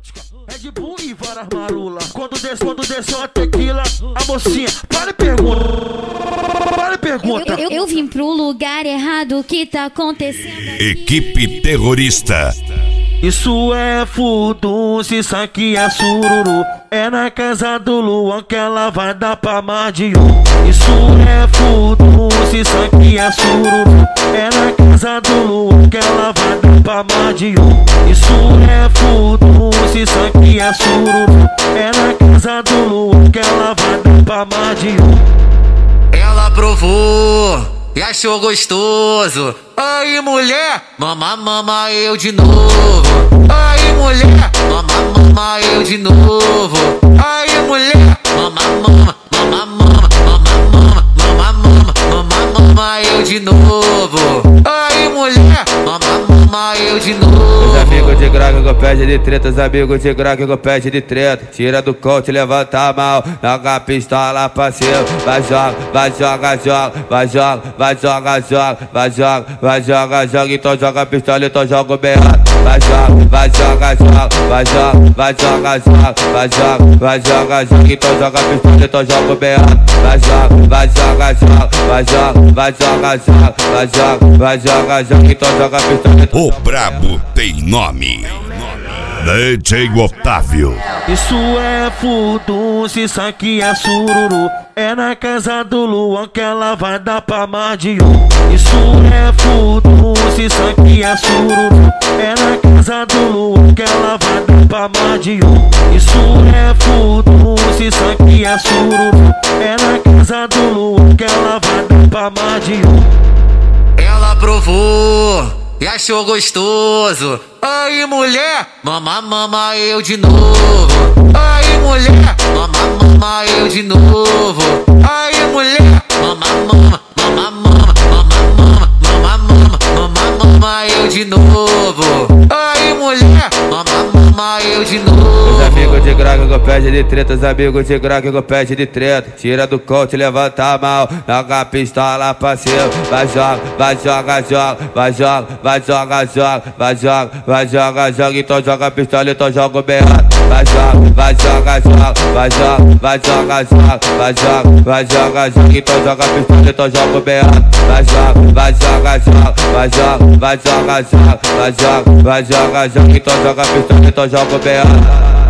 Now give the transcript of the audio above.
Red Bull e várias marula. Quando desceu a tequila, a mocinha, para e pergunta. Eu vim pro lugar errado, o que tá acontecendo aqui? Equipe terrorista. Isso é furdunço, isso aqui é sururu. É na casa do Luan que ela vai dar pra mais de um. Isso é furdunço, isso aqui é sururu. É na casa do Luan que ela vai dar pra mais de um. Isso é furdunço, isso aqui é sururu. É na casa do Luan que ela vai dar pra mais de um. Ela provou e achou gostoso. Aí mulher, mama eu de novo. Aí mulher, mama eu de novo. Aí mulher, mama eu de novo. Aí mulher, mama eu de novo. Os amigos de graga que pede de treta, os amigos de graga que pede de treta. Tira do coach, levanta a mão, joga a pistola pra cima. Vai joga, vai joga, então joga a pistola, então joga o berrado. Vai joga, então joga a pistola, então joga o berrado. Vai joga, então joga a pistola. O brabo tem nome. DJ Otávio. Isso é furdunço, isso aqui é sururu. É na casa do Luan que ela vai dar pra mais de um. Isso é furdunço, isso aqui é sururu. É na casa do Luan que ela vai dar pra mais de um. Isso é furdunço, isso aqui é sururu. É na casa do Luan que ela vai dar pra mais de um. Ela provou e achou gostoso. Aí mulher, mama eu de novo. Aí mulher, mama eu de novo. Aí mulher, mama eu de novo. Aí mulher, mama eu de novo. Os amigos de graga que pede de treta, os amigos de graga que pede de treta. Tira do coach, levanta a mão, joga a pistola pra cima. Vai joga, então joga a pistola, então joga o berrado. Vai joga, então joga a pistola, então joga o berrado. Vai joga, então joga a pistola, então joga o berrado.